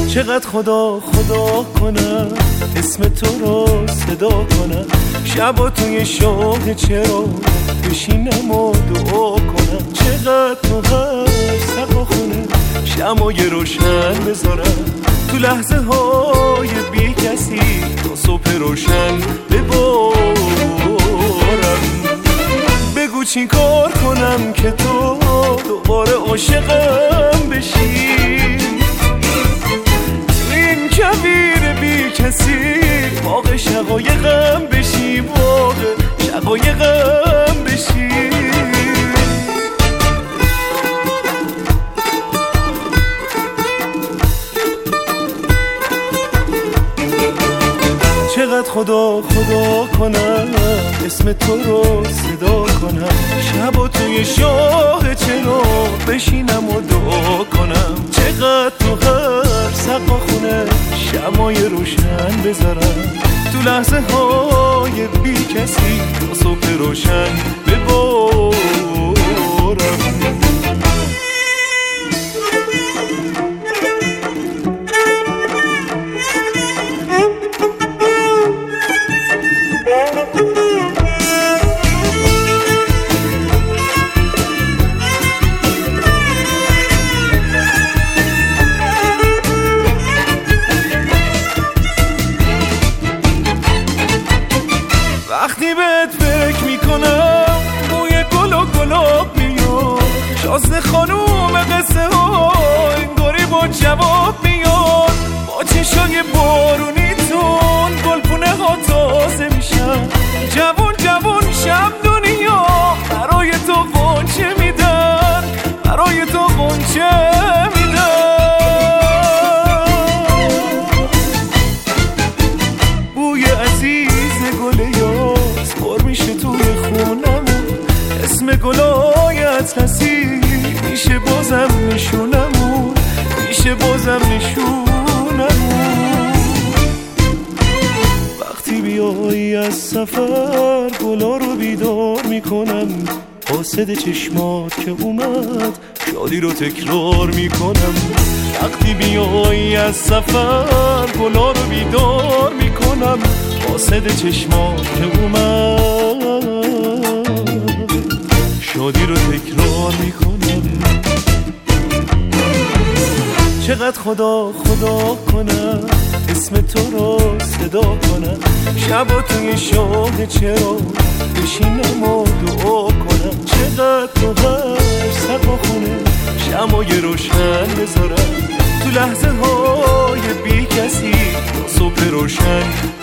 چقدر خدا خدا کنم اسم تو رو صدا کنم، شبا توی شاه چرا بشینم و دعا کنم. چقدر تو هر سقا خونه شمای روشن بذارم، تو لحظه های بی کسی تا صبح روشن ببارم. بگو چی کار کنم که تو دوباره عاشقم بشی، تو این کویر بی کسی باغ شقایقم بشی، باغ شقایقم بشی. چقدر خدا خدا کنم اسم تو رو صدا کنم، شبا توی شاه چرا بشینم و دعا کنم. چقدر تو هر سقا خونه شمای روشن بذارم، تو لحظه های بی کسی تا صبح روشن ببارم. وقتی بهت فکر میکنم بوی گل و گلاب میاد، شازده خانوم قصه ها انگاری با جواب میاد. با چشای بارونیتون گلپونه ها تازه میشن، جوان جوان شب دنیا برای تو غنچه میدن، برای تو غنچه میدن. بوی عزیز گل یاس پر میشه توی خونمون، اسم گلای اطلسی میشه بازم نشونمون، میشه بازم نشونمون. وقتی بیایی از سفر گلا رو بیدار میکنم، قاصد چشمات که اومد شادی رو تکرار میکنم. وقتی بیایی از سفر گلا رو بیدار میکنم، قاصد چشمات که اومد شادی رو تکرار میکنم. چقدر خدا خدا کنم اسم تو رو صدا کنم، شبا توی شاه چرا بشینم و دعا کنم. چقدر تو هر سقا خونه شمای روشن بذارم، تو لحظه های بی کسی تا صبح روشن